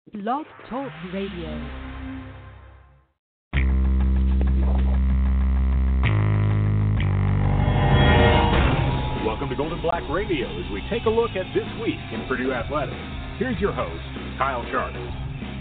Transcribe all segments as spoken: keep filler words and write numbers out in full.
Blog Talk Radio. Welcome to Golden Black Radio as we take a look at this week in Purdue Athletics. Here's your host, Kyle Charter.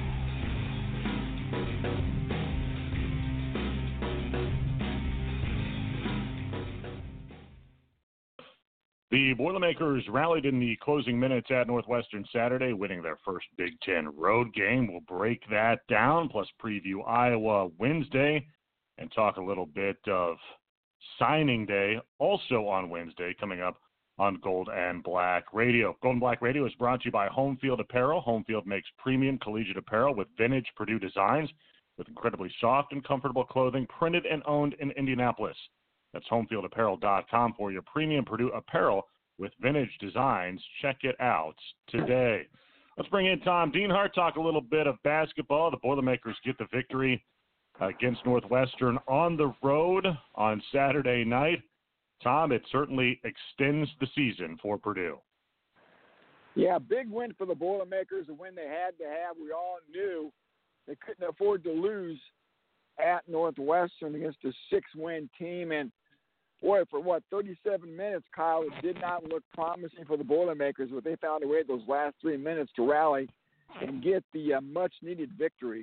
The Boilermakers rallied in the closing minutes at Northwestern Saturday, winning their first Big Ten road game. We'll break that down, plus preview Iowa Wednesday, and talk a little bit of signing day, also on Wednesday, coming up on Gold and Black Radio. Gold and Black Radio is brought to you by Home Field Apparel. Home Field makes premium collegiate apparel with vintage Purdue designs, with incredibly soft and comfortable clothing, printed and owned in Indianapolis. That's home field apparel dot com for your premium Purdue apparel with vintage designs. Check it out today. Let's bring in Tom Dienhart, talk a little bit of basketball. The Boilermakers get the victory against Northwestern on the road on Saturday night. Tom, it certainly extends the season for Purdue. Yeah, big win for the Boilermakers, a win they had to have. We all knew they couldn't afford to lose at Northwestern against a six-win team. And, boy, for what, thirty-seven minutes, Kyle, it did not look promising for the Boilermakers, but they found a way those last three minutes to rally and get the uh, much-needed victory.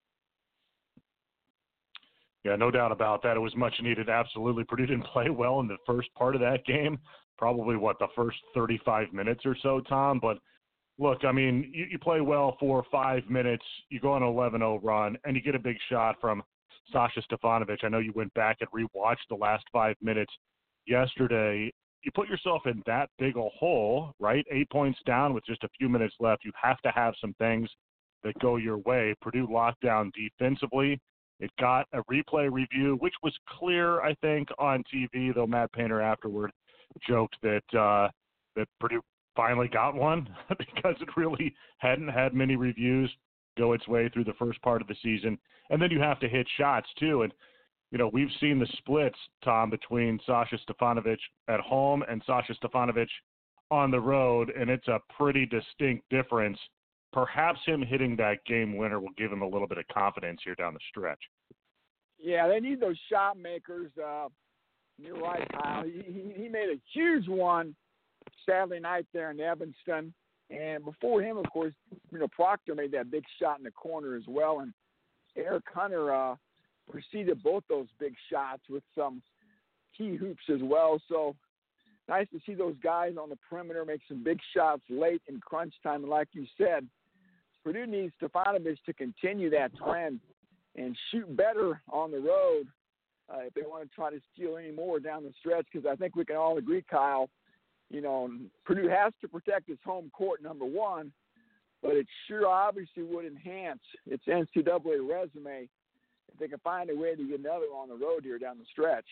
Yeah, no doubt about that. It was much needed, absolutely. Purdue didn't play well in the first part of that game, probably, what, the first thirty-five minutes or so, Tom. But, look, I mean, you, you play well for five minutes, you go on an eleven oh run, and you get a big shot from Sasha Stefanovic. I know you went back and rewatched the last five minutes yesterday. You put yourself in that big a hole, right? Eight points down with just a few minutes left. You have to have some things that go your way. Purdue locked down defensively. It got a replay review, which was clear, I think, on T V, though Matt Painter afterward joked that uh, that Purdue finally got one because it really hadn't had many reviews go its way through the first part of the season. And then you have to hit shots, too. And, you know, we've seen the splits, Tom, between Sasha Stefanovic at home and Sasha Stefanovic on the road, and it's a pretty distinct difference. Perhaps him hitting that game winner will give him a little bit of confidence here down the stretch. Yeah, they need those shot makers. Uh, you're right, Kyle. He, he, he made a huge one Saturday night there in Evanston. And before him, of course, you know, Proctor made that big shot in the corner as well. And Eric Hunter uh, preceded both those big shots with some key hoops as well. So nice to see those guys on the perimeter make some big shots late in crunch time. And like you said, Purdue needs Stefanovic to continue that trend and shoot better on the road uh, if they want to try to steal any more down the stretch, because I think we can all agree, Kyle, you know, Purdue has to protect its home court, number one, but it sure obviously would enhance its N C double A resume if they can find a way to get another on the road here down the stretch.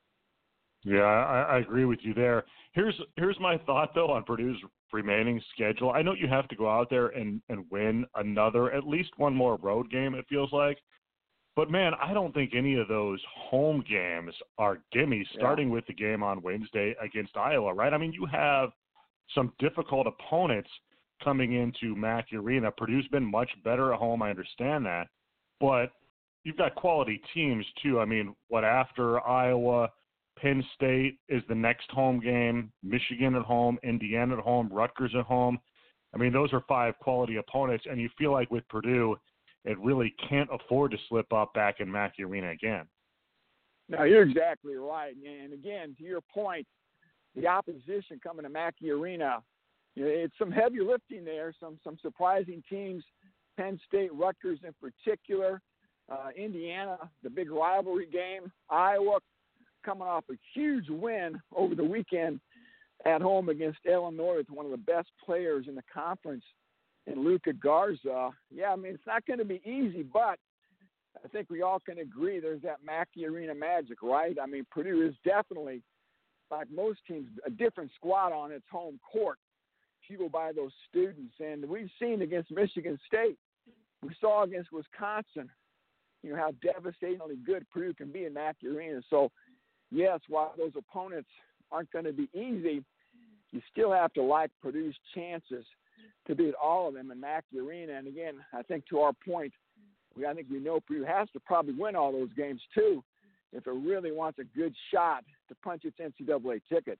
Yeah, I, I agree with you there. Here's here's my thought, though, on Purdue's remaining schedule. I know you have to go out there and, and win another, at least one more road game, it feels like. But, man, I don't think any of those home games are gimmies, starting yeah. with the game on Wednesday against Iowa, right? I mean, you have some difficult opponents coming into Mackey Arena. Purdue's been much better at home, I understand that. But you've got quality teams, too. I mean, what, after Iowa, Penn State is the next home game, Michigan at home, Indiana at home, Rutgers at home. I mean, those are five quality opponents, and you feel like with Purdue, it really can't afford to slip up back in Mackey Arena again. No, you're exactly right. And again, to your point, the opposition coming to Mackey Arena, you know, it's some heavy lifting there, some some surprising teams, Penn State, Rutgers in particular, uh, Indiana, the big rivalry game, Iowa coming off a huge win over the weekend at home against Illinois with one of the best players in the conference, and Luka Garza. Yeah, I mean, it's not going to be easy, but I think we all can agree there's that Mackey Arena magic, right? I mean, Purdue is definitely, like most teams, a different squad on its home court, fueled by those students. And we've seen against Michigan State, we saw against Wisconsin, you know, how devastatingly good Purdue can be in Mackey Arena. So, yes, while those opponents aren't going to be easy, you still have to like Purdue's chances to beat all of them in Mackey Arena. And again, I think to our point, we, I think we know Purdue has to probably win all those games too if it really wants a good shot to punch its N C double A ticket.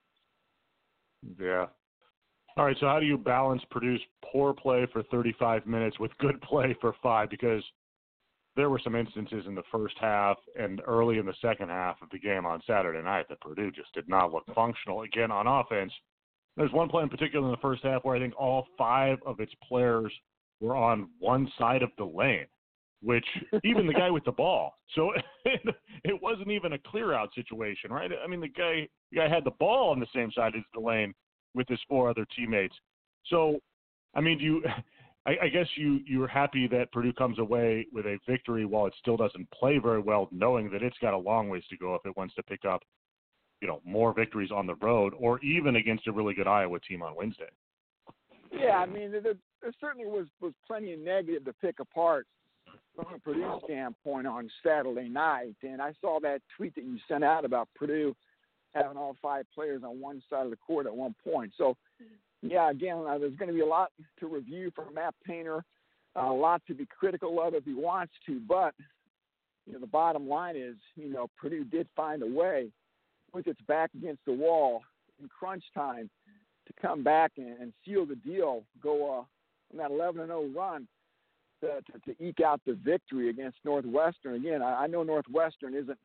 Yeah. All right, so how do you balance Purdue's poor play for thirty-five minutes with good play for five? Because there were some instances in the first half and early in the second half of the game on Saturday night that Purdue just did not look functional again on offense. There's one play in particular in the first half where I think all five of its players were on one side of the lane, which even the guy with the ball. So it, it wasn't even a clear-out situation, right? I mean, the guy, the guy had the ball on the same side as the lane with his four other teammates. So, I mean, do you I, I guess you, you're happy that Purdue comes away with a victory while it still doesn't play very well, knowing that it's got a long ways to go if it wants to pick up, you know, more victories on the road or even against a really good Iowa team on Wednesday. Yeah, I mean, there, there certainly was, was plenty of negative to pick apart from a Purdue standpoint on Saturday night. And I saw that tweet that you sent out about Purdue having all five players on one side of the court at one point. So, yeah, again, uh, there's going to be a lot to review for Matt Painter, uh, a lot to be critical of if he wants to. But, you know, the bottom line is, you know, Purdue did find a way with its back against the wall in crunch time to come back and, and seal the deal, go uh, on that eleven and oh run to, to, to eke out the victory against Northwestern. Again, I, I know Northwestern isn't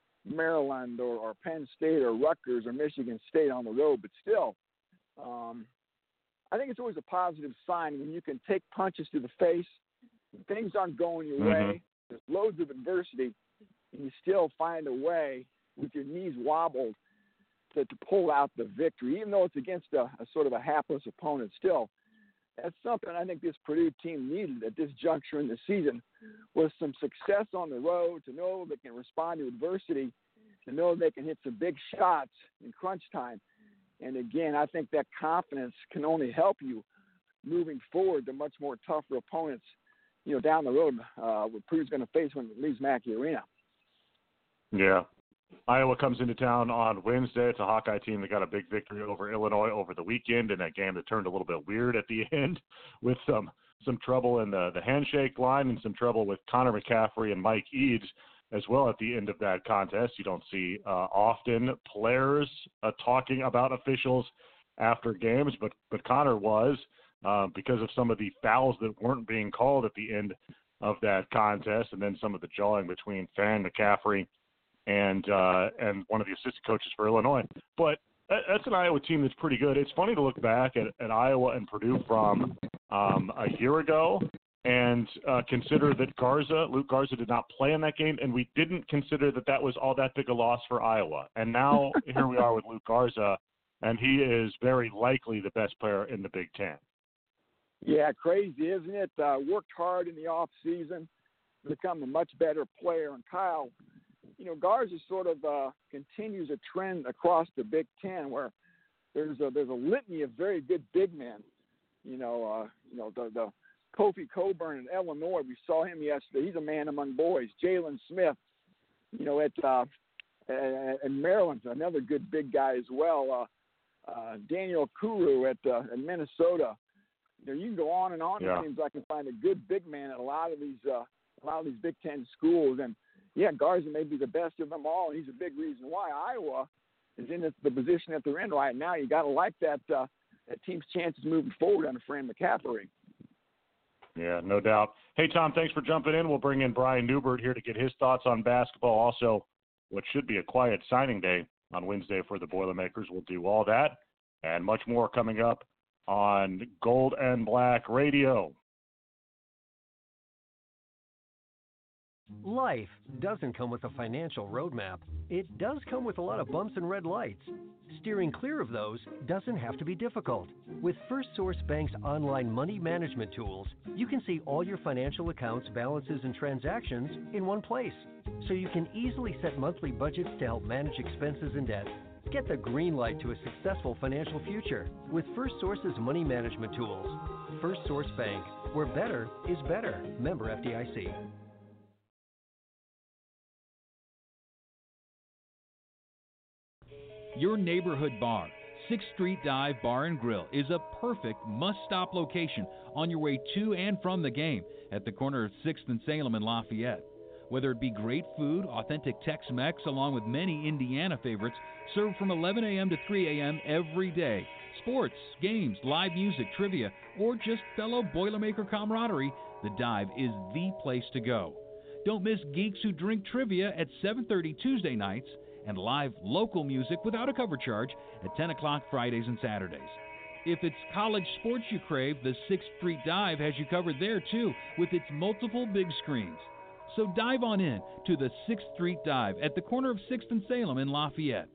Maryland or, or Penn State or Rutgers or Michigan State on the road, but still, um, I think it's always a positive sign when you can take punches to the face, things aren't going your mm-hmm. way, there's loads of adversity, and you still find a way with your knees wobbled to, to pull out the victory, even though it's against a, a sort of a hapless opponent. Still, that's something I think this Purdue team needed at this juncture in the season, was some success on the road, to know they can respond to adversity, to know they can hit some big shots in crunch time. And again, I think that confidence can only help you moving forward to much more tougher opponents, you know, down the road, uh, what Purdue's going to face when it leaves Mackey Arena. Yeah. Iowa comes into town on Wednesday. It's a Hawkeye team that got a big victory over Illinois over the weekend in a game that turned a little bit weird at the end with some some trouble in the, the handshake line and some trouble with Connor McCaffrey and Mike Eads as well at the end of that contest. You don't see uh, often players uh, talking about officials after games, but, but Connor was uh, because of some of the fouls that weren't being called at the end of that contest, and then some of the jawing between Fan McCaffrey and uh, and one of the assistant coaches for Illinois. But that, that's an Iowa team that's pretty good. It's funny to look back at, at Iowa and Purdue from um, a year ago and uh, consider that Garza, Luke Garza, did not play in that game, and we didn't consider that that was all that big a loss for Iowa. And now here we are with Luke Garza, and he is very likely the best player in the Big Ten. Yeah, crazy, isn't it? Uh, worked hard in the off season, become a much better player. And Kyle, you know, Garza sort of uh, continues a trend across the Big Ten where there's a there's a litany of very good big men. You know, uh, you know the the Kofi Coburn in Illinois. We saw him yesterday. He's a man among boys. Jalen Smith, you know, at uh, and Maryland's another good big guy as well. Uh, uh, Daniel Kuru at uh, in Minnesota. You know, you can go on and on. Yeah. It seems like I can find a good big man at a lot of these uh, a lot of these Big Ten schools. And yeah, Garza may be the best of them all, and he's a big reason why Iowa is in the position that they're in right now. You got to like that uh, that team's chances moving forward under Fran McCaffrey. Yeah, no doubt. Hey, Tom, thanks for jumping in. We'll bring in Brian Newbert here to get his thoughts on basketball. Also, what should be a quiet signing day on Wednesday for the Boilermakers. We'll do all that and much more coming up on Gold and Black Radio. Life doesn't come with a financial roadmap. It does come with a lot of bumps and red lights. Steering clear of those doesn't have to be difficult. With First Source Bank's online money management tools, you can see all your financial accounts, balances, and transactions in one place. So you can easily set monthly budgets to help manage expenses and debt. Get the green light to a successful financial future with First Source's money management tools. First Source Bank, where better is better. Member F D I C. Your neighborhood bar, sixth Street Dive Bar and Grill is a perfect must-stop location on your way to and from the game at the corner of sixth and Salem in Lafayette. Whether it be great food, authentic Tex-Mex, along with many Indiana favorites, served from eleven a.m. to three a.m. every day, sports, games, live music, trivia, or just fellow Boilermaker camaraderie, the Dive is the place to go. Don't miss Geeks Who Drink Trivia at seven thirty Tuesday nights and live local music without a cover charge at ten o'clock Fridays and Saturdays. If it's college sports you crave, the sixth Street Dive has you covered there too with its multiple big screens. So dive on in to the sixth Street Dive at the corner of sixth and Salem in Lafayette.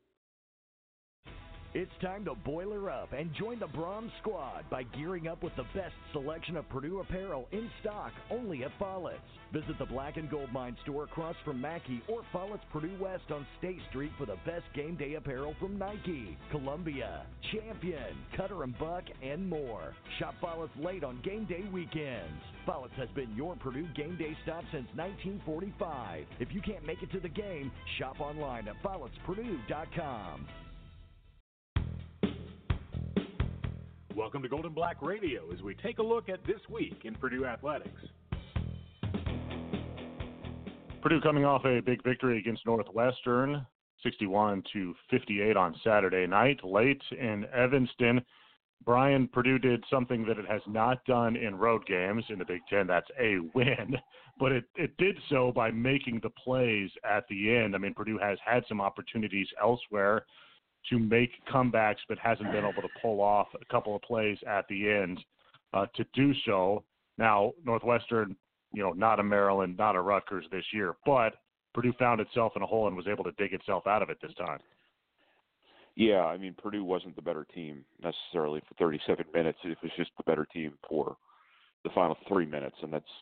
It's time to boiler up and join the Bronze Squad by gearing up with the best selection of Purdue apparel in stock only at Follett's. Visit the Black and Gold Mine store across from Mackey or Follett's Purdue West on State Street for the best game day apparel from Nike, Columbia, Champion, Cutter and Buck, and more. Shop Follett's late on game day weekends. Follett's has been your Purdue game day stop since nineteen forty-five. If you can't make it to the game, shop online at follets purdue dot com. Welcome to Golden Black Radio as we take a look at this week in Purdue athletics. Purdue coming off a big victory against Northwestern, sixty-one to fifty-eight on Saturday night. Late in Evanston, Brian, Purdue did something that it has not done in road games in the Big Ten. That's a win, but it, it did so by making the plays at the end. I mean, Purdue has had some opportunities elsewhere to make comebacks, but hasn't been able to pull off a couple of plays at the end uh, to do so. Now, Northwestern, you know, not a Maryland, not a Rutgers this year, but Purdue found itself in a hole and was able to dig itself out of it this time. Yeah, I mean, Purdue wasn't the better team necessarily for thirty-seven minutes. It was just the better team for the final three minutes, and that's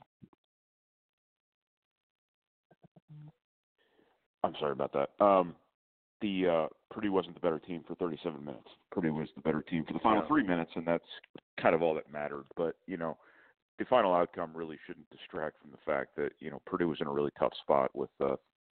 – I'm sorry about that. Um, the uh, Purdue wasn't the better team for thirty-seven minutes. Purdue was the better team for the final three minutes, and that's kind of all that mattered. But, you know, the final outcome really shouldn't distract from the fact that, you know, Purdue was in a really tough spot with uh,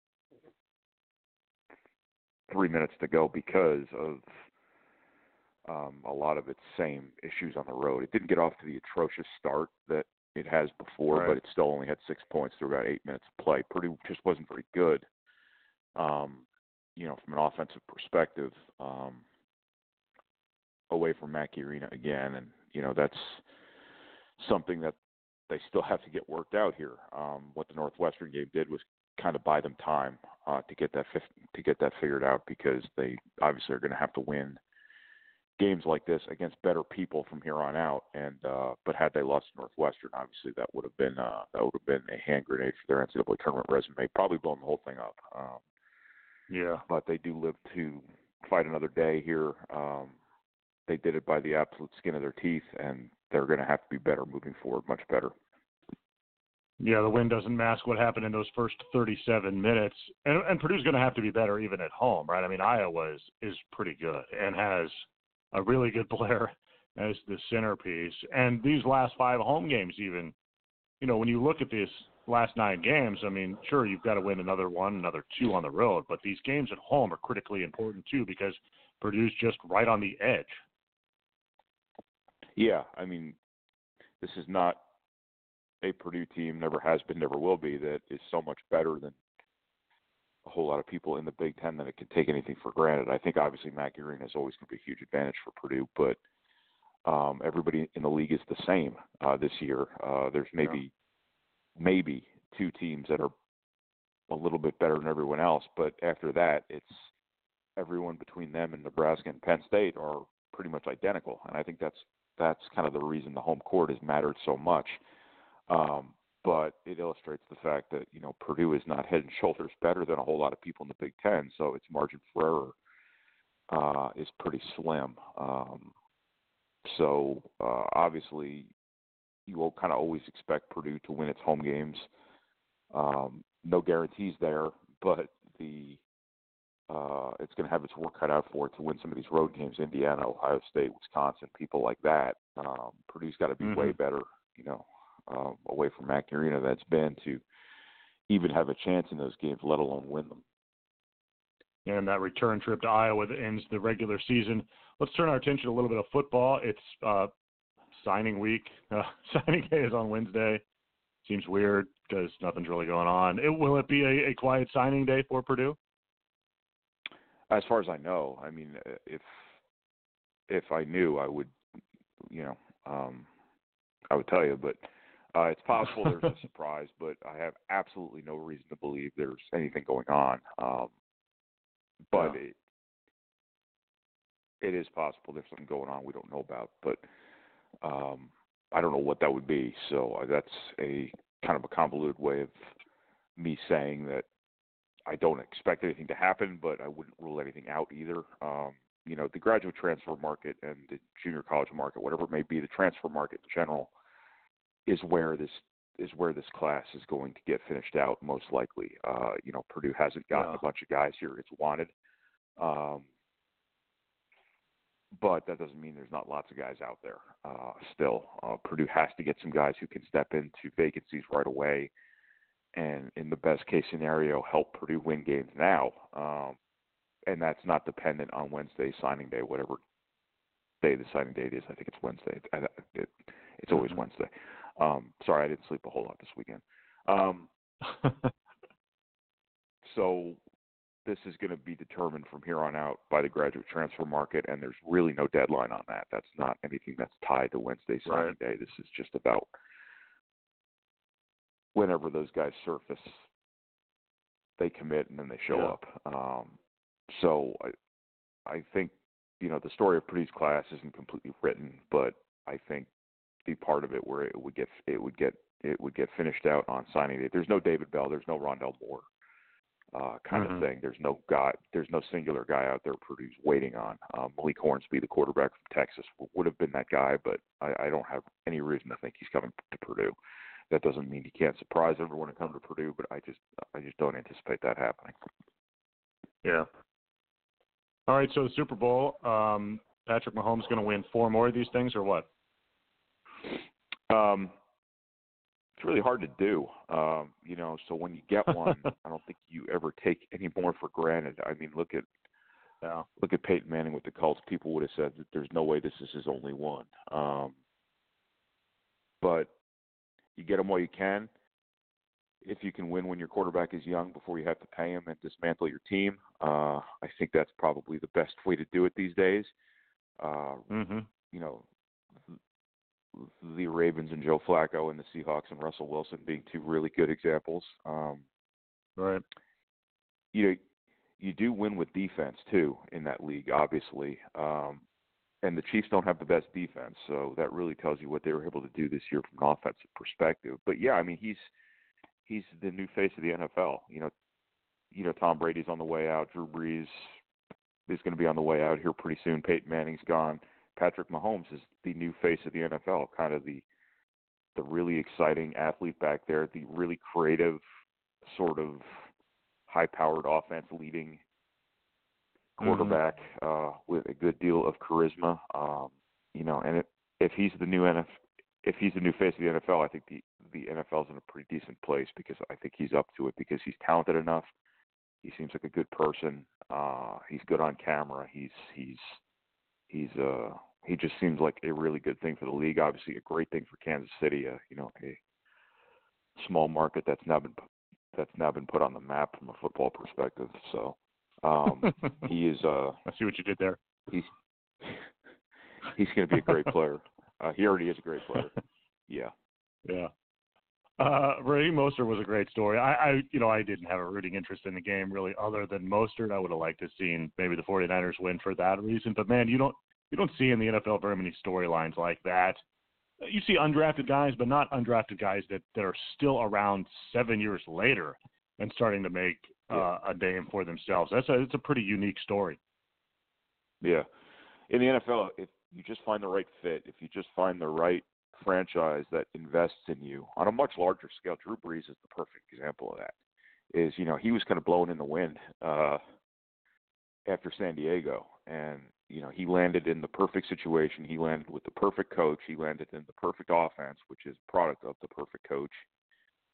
three minutes to go because of um, a lot of its same issues on the road. It didn't get off to the atrocious start that it has before, right, but it still only had six points through about eight minutes of play. Purdue just wasn't very good. Um, you know, from an offensive perspective, um, away from Mackey Arena again. And, you know, that's something that they still have to get worked out here. Um, what the Northwestern game did was kind of buy them time uh, to get that to get that figured out, because they obviously are going to have to win games like this against better people from here on out. And uh, but had they lost to Northwestern, obviously that would have been uh, that would have been a hand grenade for their N C double A tournament resume, probably blowing the whole thing up. Um, Yeah. But they do live to fight another day here. Um, they did it by the absolute skin of their teeth, and they're going to have to be better moving forward, much better. Yeah, the win doesn't mask what happened in those first thirty-seven minutes. And, and Purdue's going to have to be better even at home, right? I mean, Iowa is, is pretty good and has a really good player as the centerpiece. And these last five home games even, you know, when you look at these last nine games, I mean, sure, you've got to win another one, another two on the road, but these games at home are critically important too, because Purdue's just right on the edge. Yeah, I mean, this is not a Purdue team, never has been, never will be, that is so much better than a whole lot of people in the Big Ten that it can take anything for granted. I think obviously Mackey Arena is always going to be a huge advantage for Purdue, but um, everybody in the league is the same uh, this year. Uh, there's maybe yeah. maybe two teams that are a little bit better than everyone else, but after that, it's everyone between them and Nebraska and Penn State are pretty much identical, and I think that's that's kind of the reason the home court has mattered so much. Um, but it illustrates the fact that, you know, Purdue is not head and shoulders better than a whole lot of people in the Big Ten, so its margin for error uh, is pretty slim. Um, so uh, obviously you will kind of always expect Purdue to win its home games. Um, no guarantees there, but the uh, it's going to have its work cut out for it to win some of these road games, Indiana, Ohio State, Wisconsin, people like that. Um, Purdue's got to be mm-hmm. way better, you know, uh, away from Mackey Arena that's been to even have a chance in those games, let alone win them. and that return trip to Iowa that ends the regular season. Let's turn our attention to a little bit of football. It's uh, signing week. Uh, signing day is on Wednesday. Seems weird because nothing's really going on. It, will it be a, a quiet signing day for Purdue? As far as I know, I mean, if if I knew, I would, you know, um, I would tell you. But uh, it's possible there's a surprise. But I have absolutely no reason to believe there's anything going on. Um, but yeah. it, it is possible there's something going on we don't know about. But um, I don't know what that would be. So that's a kind of a convoluted way of me saying that I don't expect anything to happen, but I wouldn't rule anything out either. Um, you know, the graduate transfer market and the junior college market, whatever it may be, the transfer market in general is where this is where this class is going to get finished out most likely. Uh, you know, Purdue hasn't gotten yeah. a bunch of guys here it's wanted. Um, But that doesn't mean there's not lots of guys out there uh, still. Uh, Purdue has to get some guys who can step into vacancies right away and, in the best-case scenario, help Purdue win games now. Um, and that's not dependent on Wednesday signing day, whatever day the signing date is. I think it's Wednesday. It, it, it's always mm-hmm. Wednesday. Um, sorry, I didn't sleep a whole lot this weekend. Um, so this is going to be determined from here on out by the graduate transfer market, and there's really no deadline on that. That's not anything that's tied to Wednesday signing right. day. This is just about whenever those guys surface, they commit, and then they show yeah. up. Um, so I, I think, you know, the story of Purdue's class isn't completely written, but I think the part of it where it would get it would get it would get finished out on signing day. There's no David Bell. There's no Rondell Moore. Uh, kind mm-hmm. of thing. There's no guy. There's no singular guy out there Purdue's waiting on. Um, Malik Hornsby, the quarterback from Texas, would have been that guy, but I, I don't have any reason to think he's coming to Purdue. That doesn't mean he can't surprise everyone and come to Purdue, but I just I just don't anticipate that happening. Yeah. All right. So the Super Bowl. Um, Patrick Mahomes going to win four more of these things, or what? Um. It's really hard to do, um, you know, so when you get one, I don't think you ever take any more for granted. I mean, look at yeah. look at Peyton Manning with the Colts. People would have said that there's no way this is his only one. Um, but you get them while you can. If you can win when your quarterback is young before you have to pay him and dismantle your team, uh, I think that's probably the best way to do it these days. Uh, mm-hmm. You know, the Ravens and Joe Flacco and the Seahawks and Russell Wilson being two really good examples. Um, right. You know, you do win with defense too in that league, obviously. Um, and the Chiefs don't have the best defense, so that really tells you what they were able to do this year from an offensive perspective. But yeah, I mean, he's he's the new face of the N F L. You know, you know, Tom Brady's on the way out. Drew Brees is going to be on the way out here pretty soon. Peyton Manning's gone. Patrick Mahomes is the new face of the N F L, kind of the the really exciting athlete back there, the really creative, sort of high-powered offense leading quarterback mm-hmm. uh, with a good deal of charisma. Um, you know, and it, if he's the new N F L, if he's the new face of the N F L, I think the the N F L is in a pretty decent place because I think he's up to it because he's talented enough. He seems like a good person. Uh, he's good on camera. He's he's He's uh he just seems like a really good thing for the league. Obviously, a great thing for Kansas City. Uh, you know, a small market that's now been that's now been put on the map from a football perspective. So um, he is. Uh, I see what you did there. He's he's going to be a great player. Uh, he already is a great player. Yeah. Yeah. Uh, Raheem Mostert was a great story. I, I, you know, I didn't have a rooting interest in the game really other than Mostert. I would have liked to have seen maybe the 49ers win for that reason. But, man, you don't you don't see in the N F L very many storylines like that. You see undrafted guys, but not undrafted guys that, that are still around seven years later and starting to make uh, a name for themselves. That's a, it's a pretty unique story. Yeah. In the N F L, if you just find the right fit, if you just find the right franchise that invests in you on a much larger scale. Drew Brees is the perfect example of that. Is, you know, he was kind of blown in the wind uh, after San Diego, and, you know, he landed in the perfect situation. He landed with the perfect coach. He landed in the perfect offense, which is a product of the perfect coach.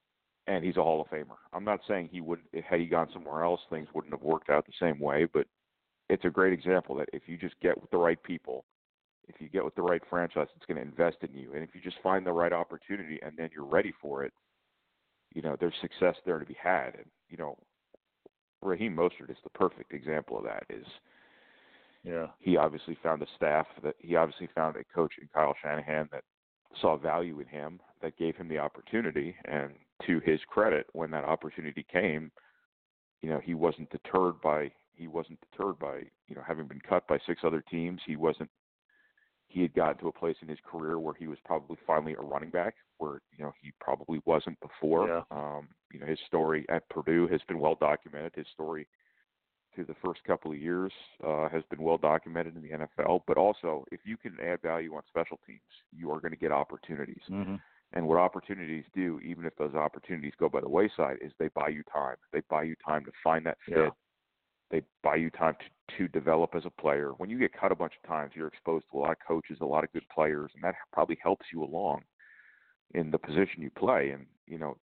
and he's a Hall of Famer. I'm not saying he would, had he gone somewhere else, things wouldn't have worked out the same way, but it's a great example that if you just get with the right people, if you get with the right franchise that's going to invest in you, and if you just find the right opportunity and then you're ready for it, you know, there's success there to be had. And, you know, Raheem Mostert is the perfect example of that. Is yeah. He obviously found a staff, that he obviously found a coach in Kyle Shanahan that saw value in him, that gave him the opportunity. And to his credit, when that opportunity came, you know, he wasn't deterred by, he wasn't deterred by, you know, having been cut by six other teams. He wasn't, he had gotten to a place in his career where he was probably finally a running back, where, you know, he probably wasn't before. Yeah. Um, you know, his story at Purdue has been well documented. His story through the first couple of years uh, has been well documented in the N F L. But also, if you can add value on special teams, you are going to get opportunities. Mm-hmm. And what opportunities do, even if those opportunities go by the wayside, is they buy you time. They buy you time to find that fit. Yeah. They buy you time to, to develop as a player. When you get cut a bunch of times, you're exposed to a lot of coaches, a lot of good players, and that probably helps you along in the position you play. And, you know,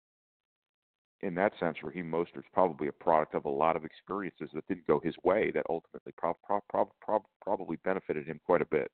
in that sense, Raheem Mostert's probably a product of a lot of experiences that didn't go his way that ultimately prob- prob- prob- prob- probably benefited him quite a bit.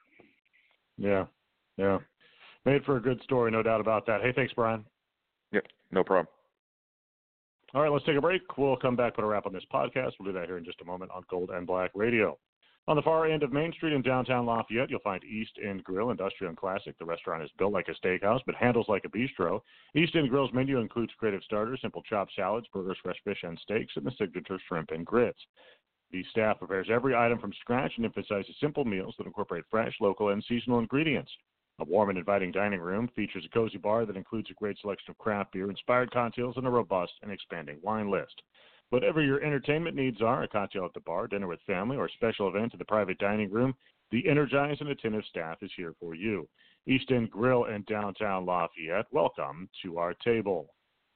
Yeah, yeah. Made for a good story, no doubt about that. Hey, thanks, Brian. Yep, no problem. All right, let's take a break. We'll come back, put a wrap on this podcast. We'll do that here in just a moment on Gold and Black Radio. On the far end of Main Street in downtown Lafayette, you'll find East End Grill, industrial and classic. The restaurant is built like a steakhouse, but handles like a bistro. East End Grill's menu includes creative starters, simple chopped salads, burgers, fresh fish and steaks, and the signature shrimp and grits. The staff prepares every item from scratch and emphasizes simple meals that incorporate fresh, local, and seasonal ingredients. A warm and inviting dining room features a cozy bar that includes a great selection of craft beer, inspired cocktails, and a robust and expanding wine list. Whatever your entertainment needs are, a cocktail at the bar, dinner with family, or a special event in the private dining room, the energized and attentive staff is here for you. East End Grill in downtown Lafayette, welcome to our table.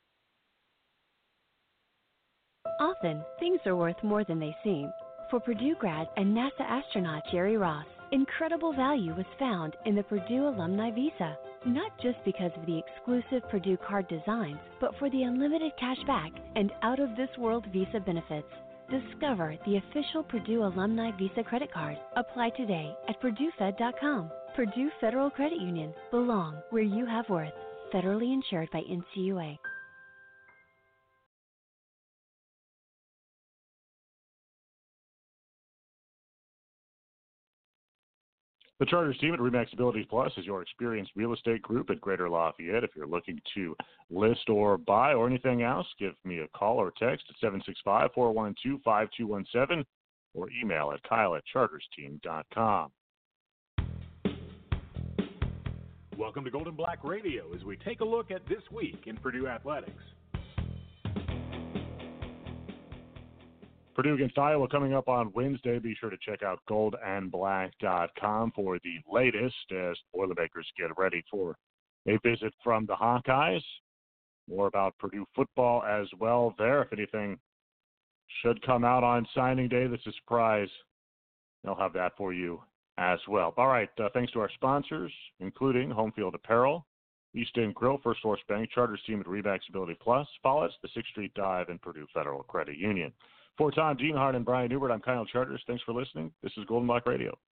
Often, things are worth more than they seem. For Purdue grad and NASA astronaut Jerry Ross, incredible value was found in the Purdue Alumni Visa. Not just because of the exclusive Purdue card designs, but for the unlimited cash back and out-of-this-world Visa benefits. Discover the official Purdue Alumni Visa credit card. Apply today at purdue fed dot com. Purdue Federal Credit Union. Belong where you have worth. Federally insured by N C U A. The Charters team at Remax Abilities Plus is your experienced real estate group at Greater Lafayette. If you're looking to list or buy or anything else, give me a call or text at seven six five, four one two, five two one seven or email at kyle at charters team dot com. Welcome to Golden Black Radio as we take a look at this week in Purdue athletics. Purdue against Iowa coming up on Wednesday. Be sure to check out gold and black dot com for the latest as Boilermakers get ready for a visit from the Hawkeyes. More about Purdue football as well there. If anything should come out on signing day that's a surprise, they'll have that for you as well. All right, uh, thanks to our sponsors, including Home Field Apparel, East End Grill, First Source Bank, Charters team at Remax Ability Plus, Follett, the sixth Street Dive, and Purdue Federal Credit Union. For Tom Dienhart and Brian Newbert, I'm Kyle Charters. Thanks for listening. This is Golden Black Radio.